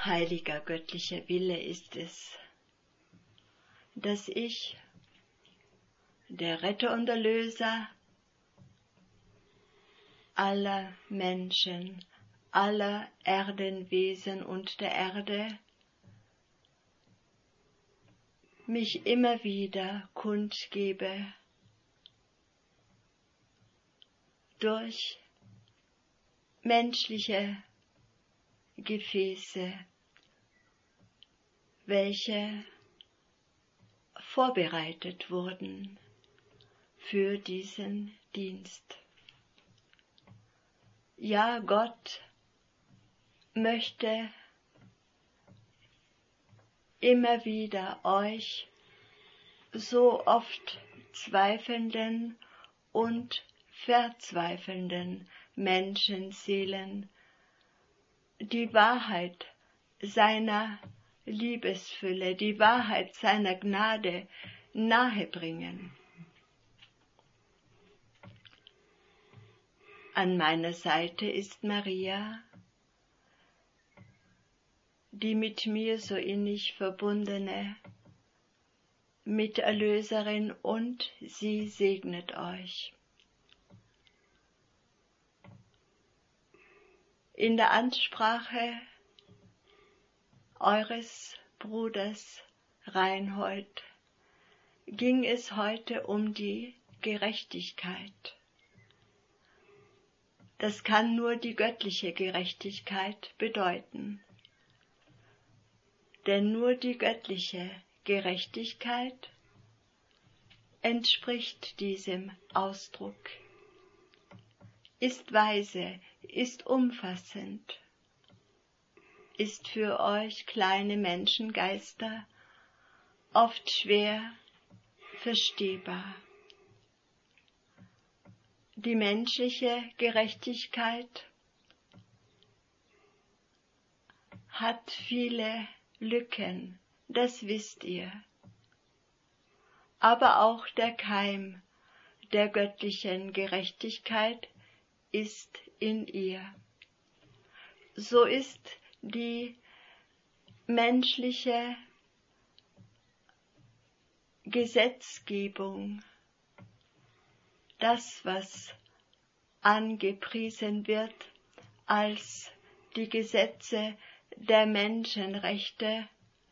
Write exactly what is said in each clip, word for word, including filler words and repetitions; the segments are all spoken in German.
Heiliger göttlicher Wille ist es, dass ich, der Retter und Erlöser aller Menschen, aller Erdenwesen und der Erde, mich immer wieder kundgebe durch menschliche Gefäße, welche vorbereitet wurden für diesen Dienst. Ja, Gott möchte immer wieder euch so oft zweifelnden und verzweifelnden Menschenseelen die Wahrheit seiner Liebesfülle, die Wahrheit seiner Gnade nahebringen. An meiner Seite ist Maria, die mit mir so innig verbundene Miterlöserin, und sie segnet euch. In der Ansprache eures Bruders Reinhold ging es heute um die Gerechtigkeit. Das kann nur die göttliche Gerechtigkeit bedeuten. Denn nur die göttliche Gerechtigkeit entspricht diesem Ausdruck, ist weise, ist umfassend, ist für euch kleine Menschengeister oft schwer verstehbar. Die menschliche Gerechtigkeit hat viele Lücken, das wisst ihr. Aber auch der Keim der göttlichen Gerechtigkeit ist in ihr. So ist die menschliche Gesetzgebung, das, was angepriesen wird als die Gesetze der Menschenrechte,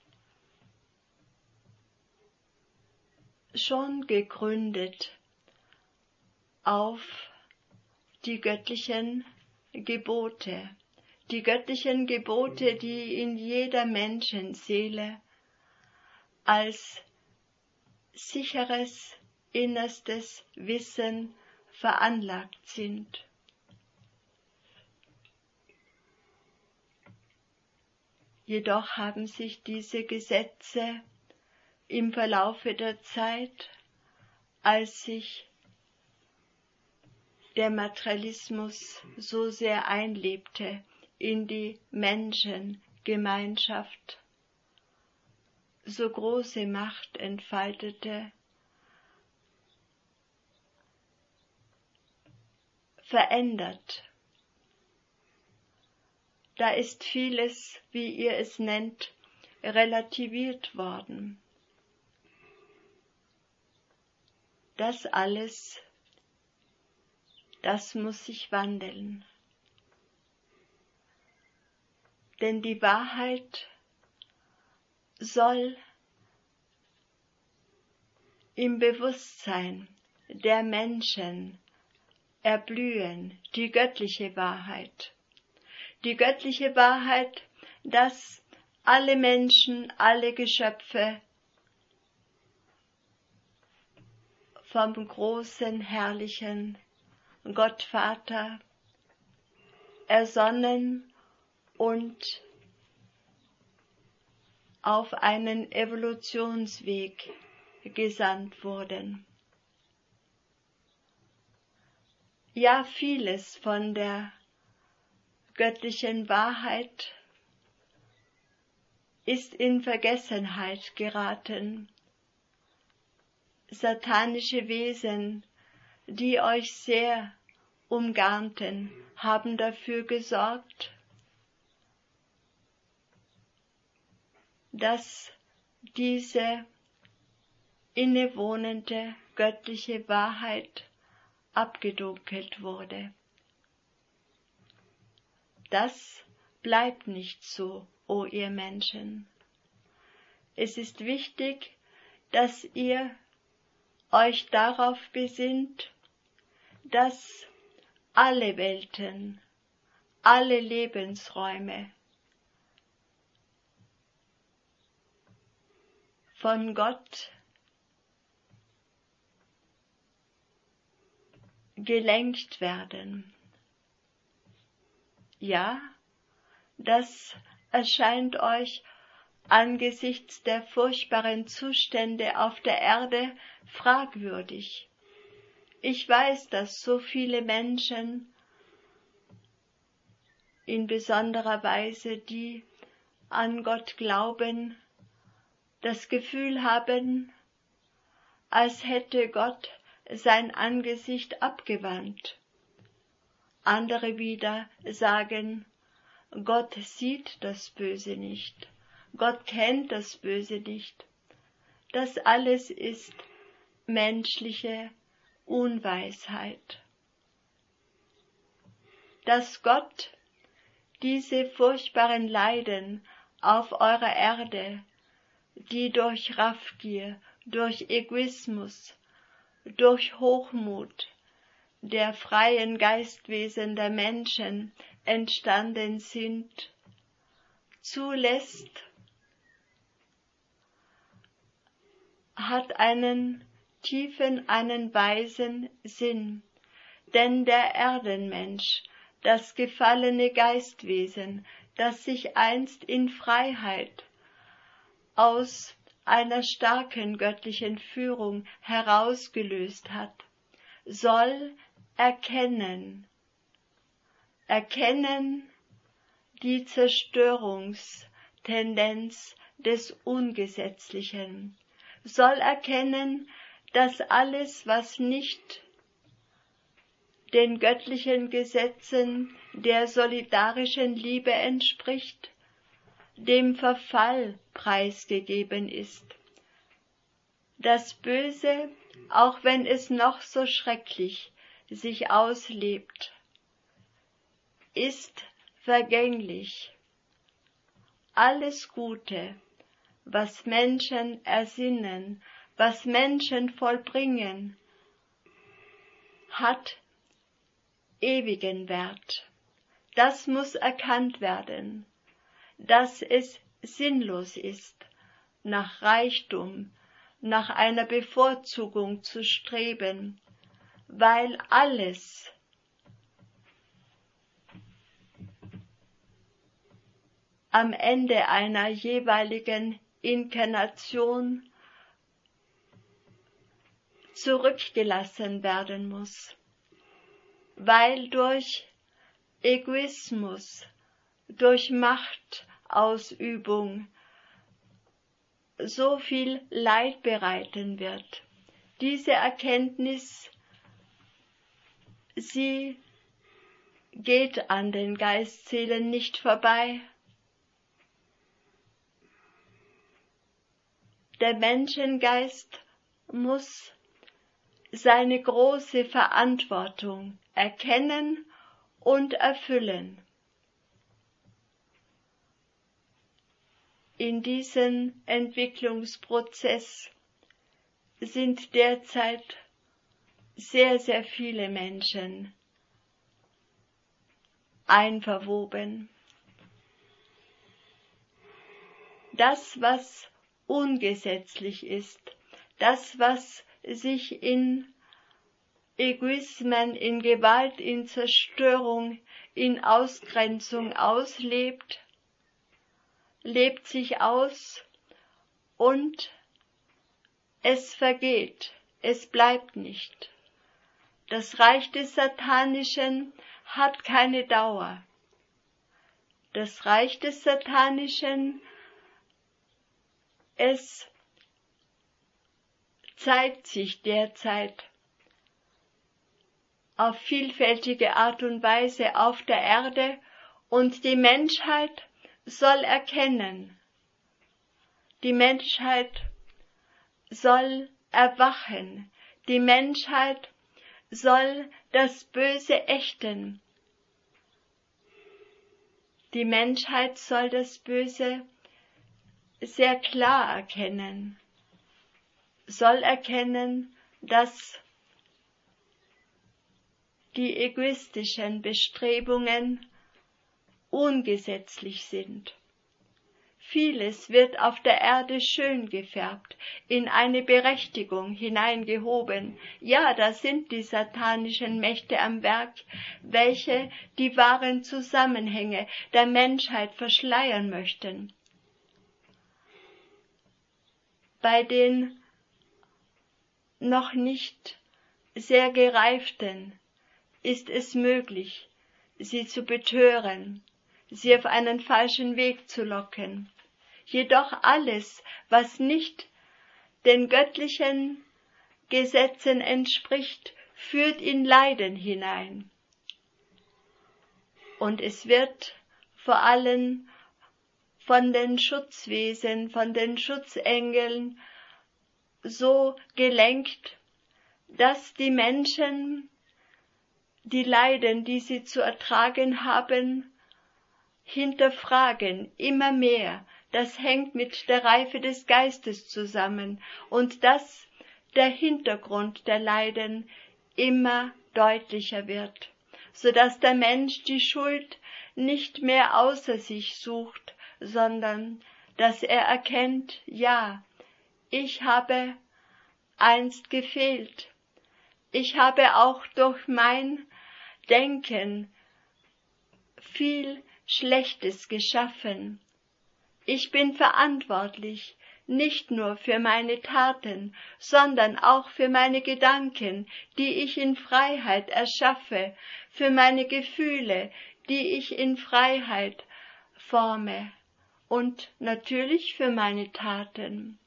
schon gegründet auf die göttlichen Gebote, die göttlichen Gebote, die in jeder Menschenseele als sicheres innerstes Wissen veranlagt sind. Jedoch haben sich diese Gesetze im Verlaufe der Zeit, als sich der Materialismus so sehr einlebte in die Menschengemeinschaft, so große Macht entfaltete, verändert. Da ist vieles, wie ihr es nennt, relativiert worden. Das alles, das muss sich wandeln. Denn die Wahrheit soll im Bewusstsein der Menschen erblühen, die göttliche Wahrheit. Die göttliche Wahrheit, dass alle Menschen, alle Geschöpfe vom großen, herrlichen Gott Vater ersonnen und auf einen Evolutionsweg gesandt wurden. Ja, vieles von der göttlichen Wahrheit ist in Vergessenheit geraten. Satanische Wesen, die euch sehr umgarnten, haben dafür gesorgt, dass diese innewohnende göttliche Wahrheit abgedunkelt wurde. Das bleibt nicht so, o ihr Menschen. Es ist wichtig, dass ihr euch darauf besinnt, dass alle Welten, alle Lebensräume von Gott gelenkt werden. Ja, das erscheint euch angesichts der furchtbaren Zustände auf der Erde fragwürdig. Ich weiß, dass so viele Menschen, in besonderer Weise die an Gott glauben, das Gefühl haben, als hätte Gott sein Angesicht abgewandt. Andere wieder sagen, Gott sieht das Böse nicht, Gott kennt das Böse nicht. Das alles ist menschliche Unweisheit. Dass Gott diese furchtbaren Leiden auf eurer Erde, die durch Raffgier, durch Egoismus, durch Hochmut der freien Geistwesen der Menschen entstanden sind, zulässt, hat einen tiefen, einen weisen Sinn, denn der Erdenmensch, das gefallene Geistwesen, das sich einst in Freiheit aus einer starken göttlichen Führung herausgelöst hat, soll erkennen, erkennen die Zerstörungstendenz des Ungesetzlichen, soll erkennen, dass alles, was nicht den göttlichen Gesetzen der solidarischen Liebe entspricht, dem Verfall preisgegeben ist. Das Böse, auch wenn es noch so schrecklich sich auslebt, ist vergänglich. Alles Gute, was Menschen ersinnen, was Menschen vollbringen, hat ewigen Wert. Das muss erkannt werden, dass es sinnlos ist, nach Reichtum, nach einer Bevorzugung zu streben, weil alles am Ende einer jeweiligen Inkarnation zurückgelassen werden muss, weil durch Egoismus, durch Machtausübung so viel Leid bereiten wird. Diese Erkenntnis, sie geht an den Geistseelen nicht vorbei. Der Menschengeist muss seine große Verantwortung erkennen und erfüllen. In diesem Entwicklungsprozess sind derzeit sehr, sehr viele Menschen einverwoben. Das, was ungesetzlich ist, das, was sich in Egoismen, in Gewalt, in Zerstörung, in Ausgrenzung auslebt, lebt sich aus und es vergeht, es bleibt nicht. Das Reich des Satanischen hat keine Dauer. Das Reich des Satanischen, es zeigt sich derzeit auf vielfältige Art und Weise auf der Erde und die Menschheit soll erkennen, Die Menschheit soll erwachen. Die Menschheit soll das Böse ächten. Die Menschheit soll das Böse sehr klar erkennen, soll erkennen, dass die egoistischen Bestrebungen ungesetzlich sind. Vieles wird auf der Erde schön gefärbt, in eine Berechtigung hineingehoben. Ja, da sind die satanischen Mächte am Werk, welche die wahren Zusammenhänge der Menschheit verschleiern möchten. Bei den noch nicht sehr Gereiften ist es möglich, sie zu betören, sie auf einen falschen Weg zu locken. Jedoch alles, was nicht den göttlichen Gesetzen entspricht, führt in Leiden hinein. Und es wird vor allem von den Schutzwesen, von den Schutzengeln so gelenkt, dass die Menschen die Leiden, die sie zu ertragen haben, hinterfragen, immer mehr. Das hängt mit der Reife des Geistes zusammen und dass der Hintergrund der Leiden immer deutlicher wird, so dass der Mensch die Schuld nicht mehr außer sich sucht, sondern dass er erkennt, ja, ich habe einst gefehlt. Ich habe auch durch mein Denken viel Schlechtes geschaffen. Ich bin verantwortlich, nicht nur für meine Taten, sondern auch für meine Gedanken, die ich in Freiheit erschaffe, für meine Gefühle, die ich in Freiheit forme und natürlich für meine Taten.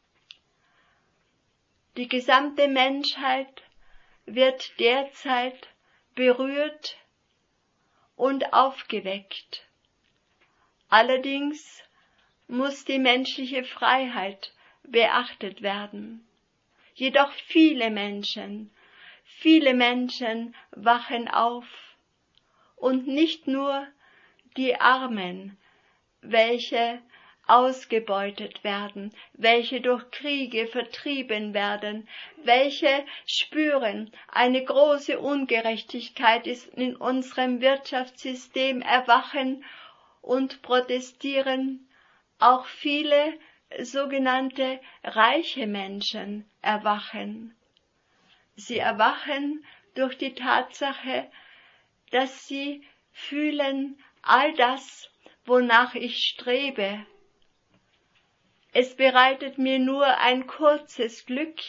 Die gesamte Menschheit wird derzeit berührt und aufgeweckt. Allerdings muss die menschliche Freiheit beachtet werden. Jedoch viele Menschen, viele Menschen wachen auf und nicht nur die Armen, welche ausgebeutet werden, welche durch Kriege vertrieben werden, welche spüren, eine große Ungerechtigkeit ist in unserem Wirtschaftssystem, erwachen und protestieren. Auch viele sogenannte reiche Menschen erwachen. Sie erwachen durch die Tatsache, dass sie fühlen, all das, wonach ich strebe, es bereitet mir nur ein kurzes Glück.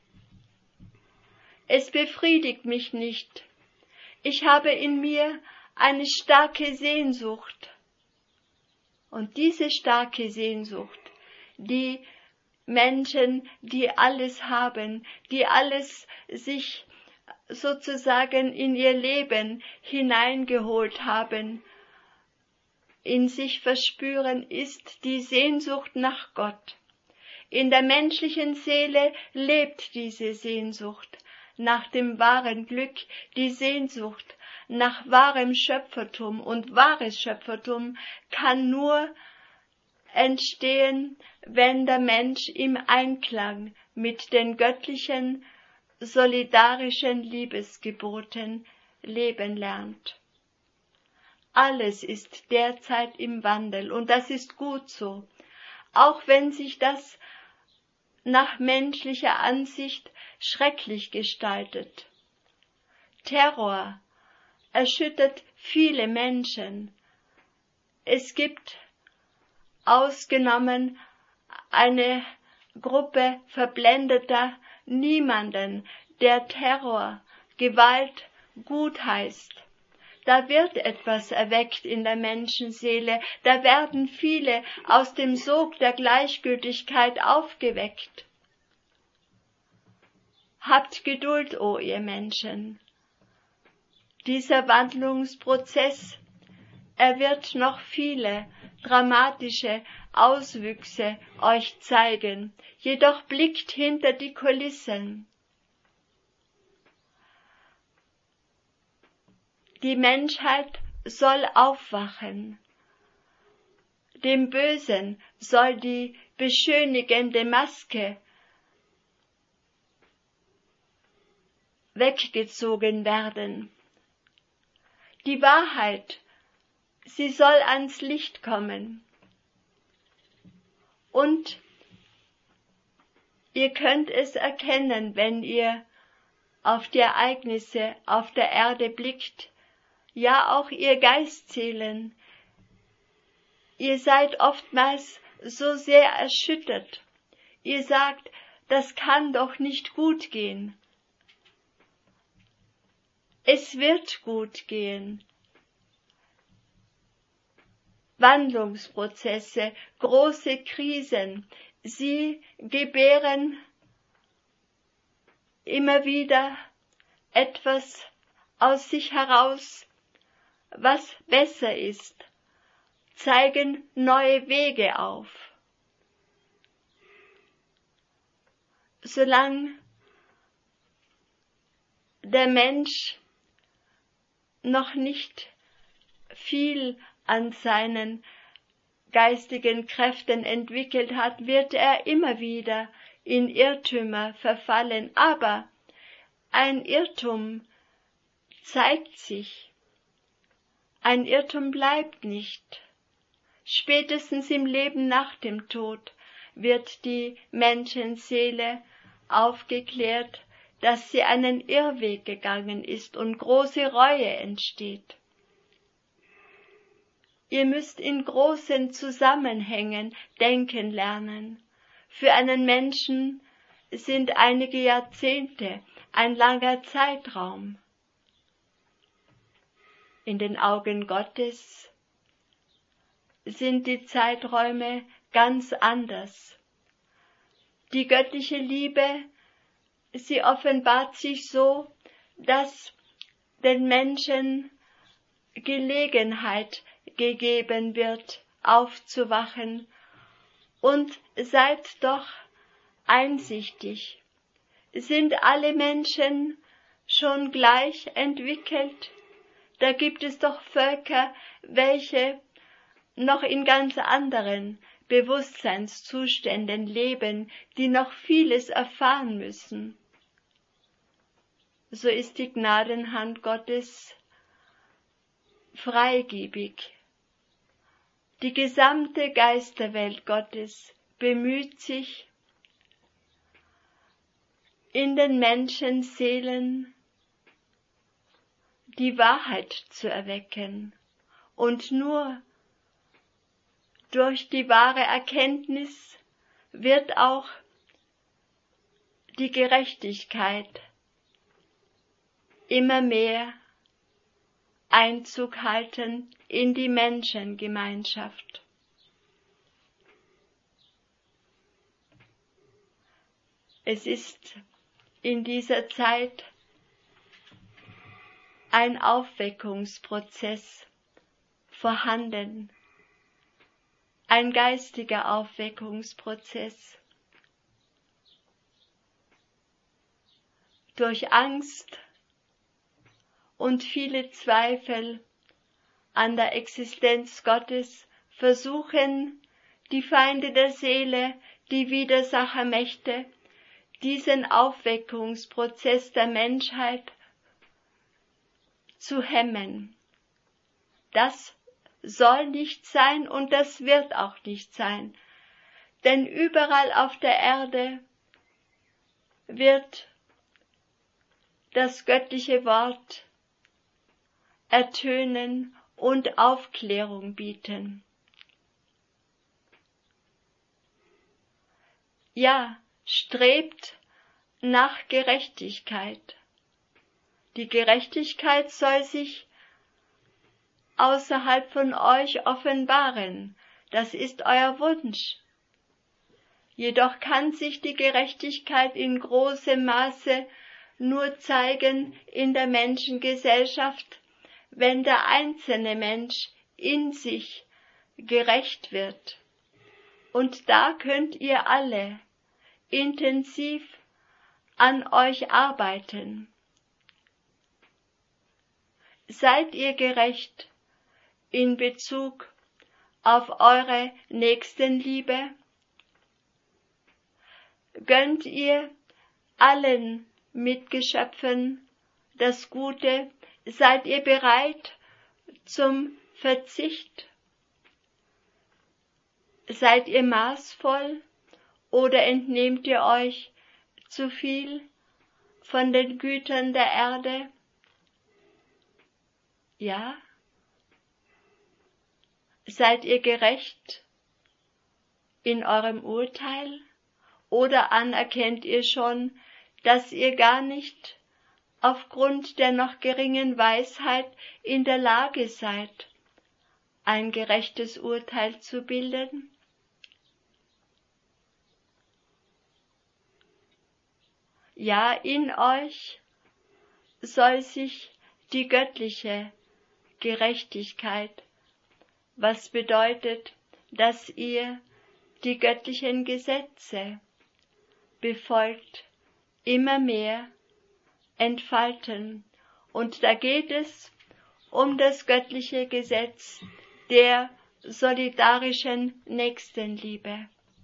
Es befriedigt mich nicht. Ich habe in mir eine starke Sehnsucht. Und diese starke Sehnsucht, die Menschen, die alles haben, die alles sich sozusagen in ihr Leben hineingeholt haben, in sich verspüren, ist die Sehnsucht nach Gott. In der menschlichen Seele lebt diese Sehnsucht nach dem wahren Glück, die Sehnsucht nach wahrem Schöpfertum, und wahres Schöpfertum kann nur entstehen, wenn der Mensch im Einklang mit den göttlichen, solidarischen Liebesgeboten leben lernt. Alles ist derzeit im Wandel und das ist gut so, auch wenn sich das nach menschlicher Ansicht schrecklich gestaltet. Terror erschüttert viele Menschen. Es gibt ausgenommen eine Gruppe verblendeter Niemanden, der Terror, Gewalt gutheißt. Da wird etwas erweckt in der Menschenseele, da werden viele aus dem Sog der Gleichgültigkeit aufgeweckt. Habt Geduld, o ihr Menschen. Dieser Wandlungsprozess er wird noch viele dramatische Auswüchse euch zeigen, jedoch blickt hinter die Kulissen. Die Menschheit soll aufwachen. Dem Bösen soll die beschönigende Maske weggezogen werden. Die Wahrheit, sie soll ans Licht kommen. Und ihr könnt es erkennen, wenn ihr auf die Ereignisse auf der Erde blickt, ja auch ihr Geistseelen. Ihr seid oftmals so sehr erschüttert. Ihr sagt, das kann doch nicht gut gehen. Es wird gut gehen. Wandlungsprozesse, große Krisen, sie gebären immer wieder etwas aus sich heraus, was besser ist, zeigen neue Wege auf. Solange der Mensch noch nicht viel an seinen geistigen Kräften entwickelt hat, wird er immer wieder in Irrtümer verfallen. Aber ein Irrtum zeigt sich. Ein Irrtum bleibt nicht. Spätestens im Leben nach dem Tod wird die Menschenseele aufgeklärt, dass sie einen Irrweg gegangen ist und große Reue entsteht. Ihr müsst in großen Zusammenhängen denken lernen. Für einen Menschen sind einige Jahrzehnte ein langer Zeitraum. In den Augen Gottes sind die Zeiträume ganz anders. Die göttliche Liebe, sie offenbart sich so, dass den Menschen Gelegenheit gegeben wird, aufzuwachen, und seid doch einsichtig. Sind alle Menschen schon gleich entwickelt? Da gibt es doch Völker, welche noch in ganz anderen Bewusstseinszuständen leben, die noch vieles erfahren müssen. So ist die Gnadenhand Gottes freigebig. Die gesamte Geisterwelt Gottes bemüht sich, in den Menschenseelen die Wahrheit zu erwecken, und nur durch die wahre Erkenntnis wird auch die Gerechtigkeit immer mehr Einzug halten in die Menschengemeinschaft. Es ist in dieser Zeit ein Aufweckungsprozess vorhanden, ein geistiger Aufweckungsprozess. Durch Angst und viele Zweifel an der Existenz Gottes versuchen die Feinde der Seele, die Widersachermächte, diesen Aufweckungsprozess der Menschheit zu hemmen. Das soll nicht sein und das wird auch nicht sein, denn überall auf der Erde wird das göttliche Wort ertönen und Aufklärung bieten. Ja, strebt nach Gerechtigkeit. Die Gerechtigkeit soll sich außerhalb von euch offenbaren. Das ist euer Wunsch. Jedoch kann sich die Gerechtigkeit in großem Maße nur zeigen in der Menschengesellschaft, wenn der einzelne Mensch in sich gerecht wird. Und da könnt ihr alle intensiv an euch arbeiten. Seid ihr gerecht in Bezug auf eure Nächstenliebe? Gönnt ihr allen Mitgeschöpfen das Gute? Seid ihr bereit zum Verzicht? Seid ihr maßvoll oder entnehmt ihr euch zu viel von den Gütern der Erde? Ja? Seid ihr gerecht in eurem Urteil? Oder anerkennt ihr schon, dass ihr gar nicht aufgrund der noch geringen Weisheit in der Lage seid, ein gerechtes Urteil zu bilden? Ja, in euch soll sich die göttliche Gerechtigkeit, was bedeutet, dass ihr die göttlichen Gesetze befolgt, immer mehr entfalten. Und da geht es um das göttliche Gesetz der solidarischen Nächstenliebe.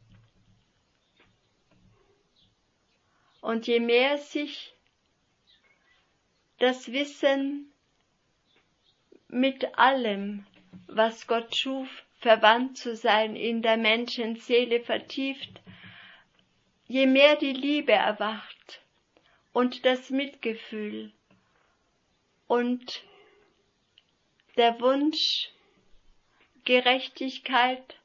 Und je mehr sich das Wissen mit allem, was Gott schuf, verwandt zu sein, in der Menschenseele vertieft, je mehr die Liebe erwacht und das Mitgefühl und der Wunsch, Gerechtigkeit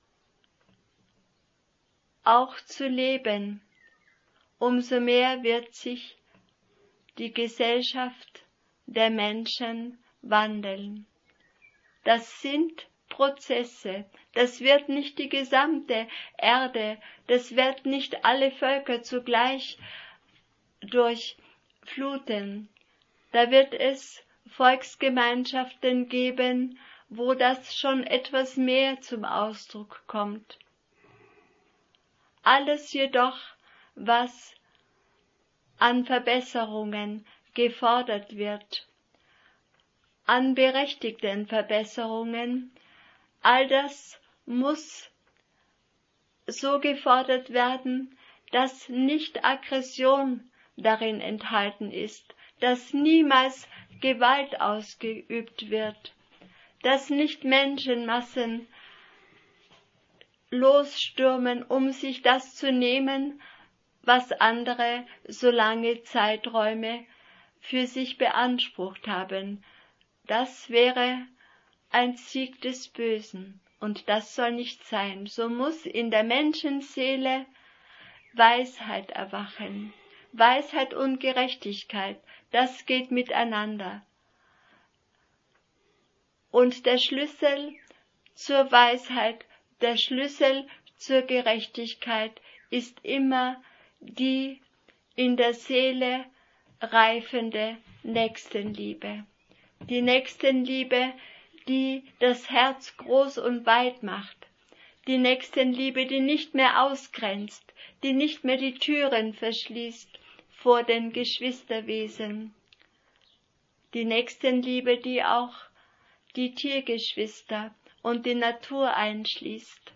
auch zu leben, umso mehr wird sich die Gesellschaft der Menschen wandeln. Das sind Prozesse, das wird nicht die gesamte Erde, das wird nicht alle Völker zugleich durchfluten. Da wird es Volksgemeinschaften geben, wo das schon etwas mehr zum Ausdruck kommt. Alles jedoch, was an Verbesserungen gefordert wird, an berechtigten Verbesserungen, all das muss so gefordert werden, dass nicht Aggression darin enthalten ist, dass niemals Gewalt ausgeübt wird, dass nicht Menschenmassen losstürmen, um sich das zu nehmen, was andere so lange Zeiträume für sich beansprucht haben. Das wäre ein Sieg des Bösen, und das soll nicht sein. So muss in der Menschenseele Weisheit erwachen. Weisheit und Gerechtigkeit, das geht miteinander. Und der Schlüssel zur Weisheit, der Schlüssel zur Gerechtigkeit ist immer die in der Seele reifende Nächstenliebe. Die Nächstenliebe, die das Herz groß und weit macht. Die Nächstenliebe, die nicht mehr ausgrenzt, die nicht mehr die Türen verschließt vor den Geschwisterwesen. Die Nächstenliebe, die auch die Tiergeschwister und die Natur einschließt.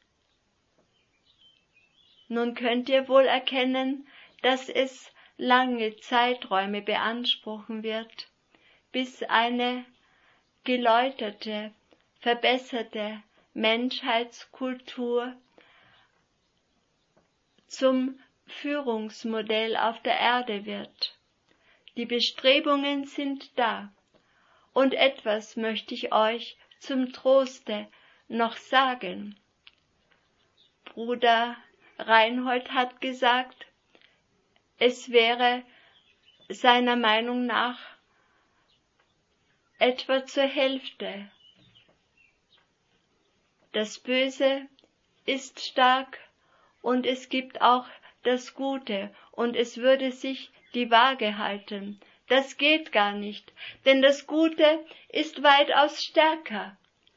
Nun könnt ihr wohl erkennen, dass es lange Zeiträume beanspruchen wird, bis eine geläuterte, verbesserte Menschheitskultur zum Führungsmodell auf der Erde wird. Die Bestrebungen sind da. Und etwas möchte ich euch zum Troste noch sagen. Bruder Reinhold hat gesagt, es wäre seiner Meinung nach etwa zur Hälfte. Das Böse ist stark und es gibt auch das Gute und es würde sich die Waage halten. Das geht gar nicht, denn das Gute ist weitaus stärker.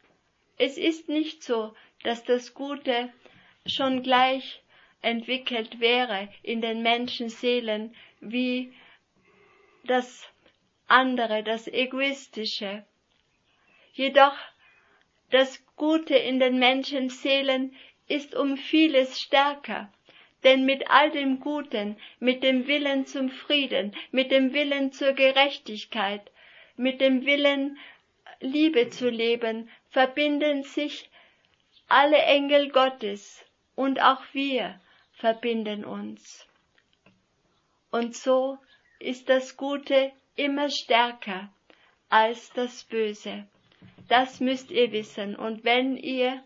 Es ist nicht so, dass das Gute schon gleich entwickelt wäre in den Menschenseelen wie das andere, das Egoistische. Jedoch das Gute in den Menschenseelen ist um vieles stärker, denn mit all dem Guten, mit dem Willen zum Frieden, mit dem Willen zur Gerechtigkeit, mit dem Willen, Liebe zu leben, verbinden sich alle Engel Gottes und auch wir verbinden uns. Und so ist das Gute immer stärker als das Böse. Das müsst ihr wissen. Und wenn ihr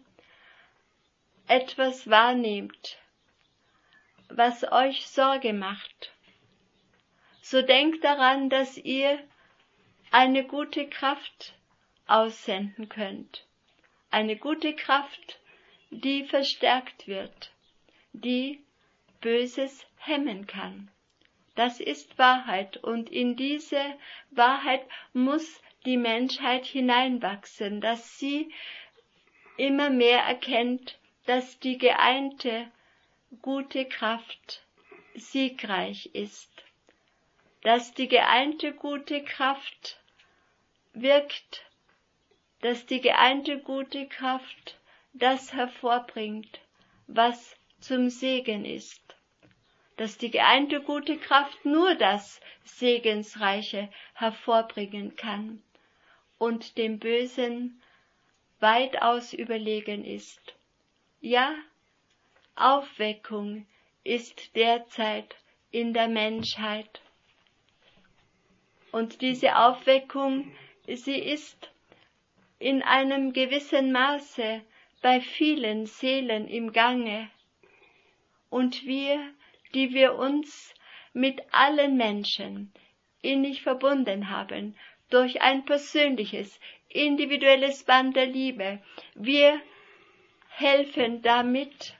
etwas wahrnehmt, was euch Sorge macht, so denkt daran, dass ihr eine gute Kraft aussenden könnt. Eine gute Kraft, die verstärkt wird, die Böses hemmen kann. Das ist Wahrheit, und in diese Wahrheit muss die Menschheit hineinwachsen, dass sie immer mehr erkennt, dass die geeinte gute Kraft siegreich ist, dass die geeinte gute Kraft wirkt, dass die geeinte gute Kraft das hervorbringt, was zum Segen ist, dass die geeinte gute Kraft nur das Segensreiche hervorbringen kann und dem Bösen weitaus überlegen ist. Ja, Aufweckung ist derzeit in der Menschheit. Und diese Aufweckung, sie ist in einem gewissen Maße bei vielen Seelen im Gange. Und wir, die wir uns mit allen Menschen innig verbunden haben, durch ein persönliches, individuelles Band der Liebe, wir helfen damit,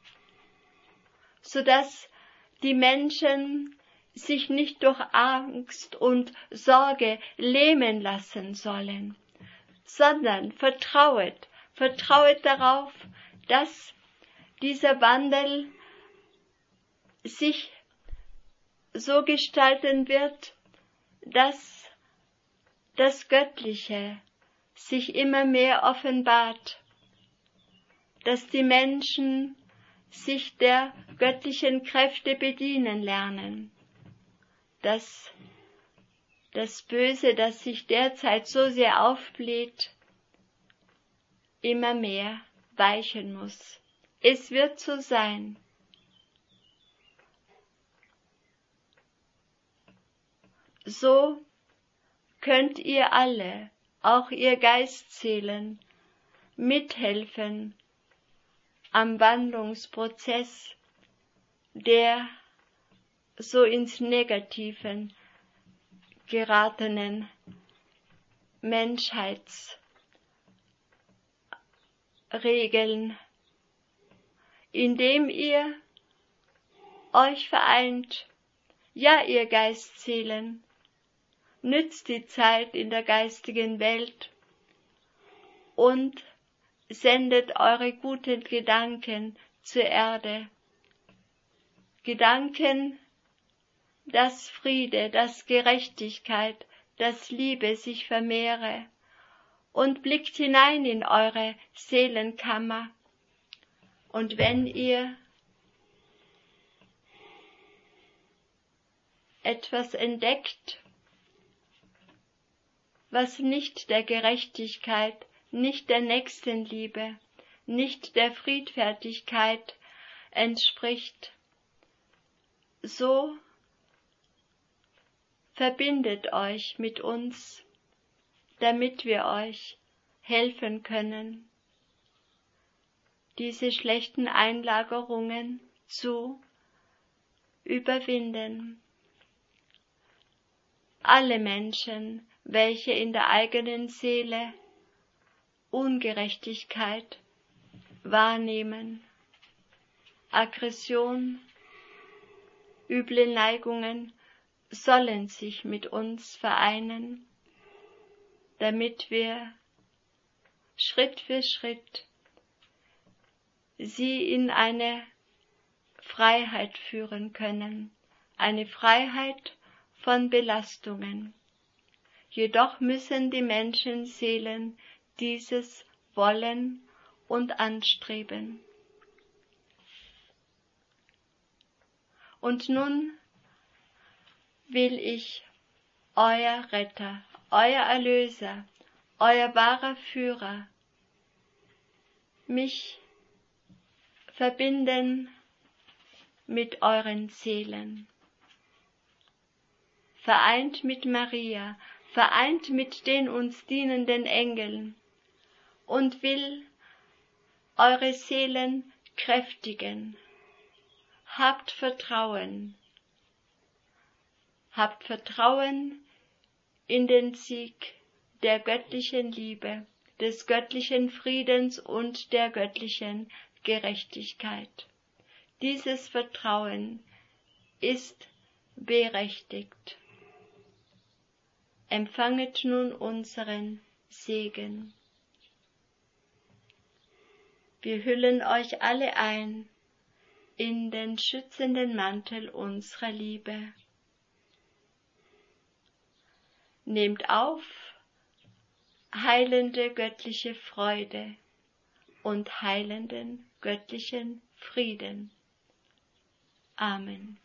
sodass die Menschen sich nicht durch Angst und Sorge lähmen lassen sollen, sondern vertrauet, vertrauet darauf, dass dieser Wandel sich so gestalten wird, dass das Göttliche sich immer mehr offenbart, dass die Menschen sich der göttlichen Kräfte bedienen lernen, dass das Böse, das sich derzeit so sehr aufbläht, immer mehr weichen muss. Es wird so sein. So könnt ihr alle, auch ihr Geistseelen, mithelfen am Wandlungsprozess der so ins Negativen geratenen Menschheitsregeln, indem ihr euch vereint. Ja, ihr Geistseelen, nützt die Zeit in der geistigen Welt und sendet eure guten Gedanken zur Erde. Gedanken, dass Friede, dass Gerechtigkeit, dass Liebe sich vermehre, und blickt hinein in eure Seelenkammer. Und wenn ihr etwas entdeckt, was nicht der Gerechtigkeit, nicht der Nächstenliebe, nicht der Friedfertigkeit entspricht, so verbindet euch mit uns, damit wir euch helfen können, diese schlechten Einlagerungen zu überwinden. Alle Menschen, welche in der eigenen Seele Ungerechtigkeit wahrnehmen, Aggression, üble Neigungen, sollen sich mit uns vereinen, damit wir Schritt für Schritt sie in eine Freiheit führen können, eine Freiheit von Belastungen. Jedoch müssen die Menschenseelen dieses wollen und anstreben. Und nun will ich, euer Retter, euer Erlöser, euer wahrer Führer, mich verbinden mit euren Seelen, vereint mit Maria, vereint mit den uns dienenden Engeln, und will eure Seelen kräftigen. Habt Vertrauen, habt Vertrauen in den Sieg der göttlichen Liebe, des göttlichen Friedens und der göttlichen Gerechtigkeit. Dieses Vertrauen ist berechtigt. Empfanget nun unseren Segen. Wir hüllen euch alle ein in den schützenden Mantel unserer Liebe. Nehmt auf heilende göttliche Freude und heilenden göttlichen Frieden. Amen.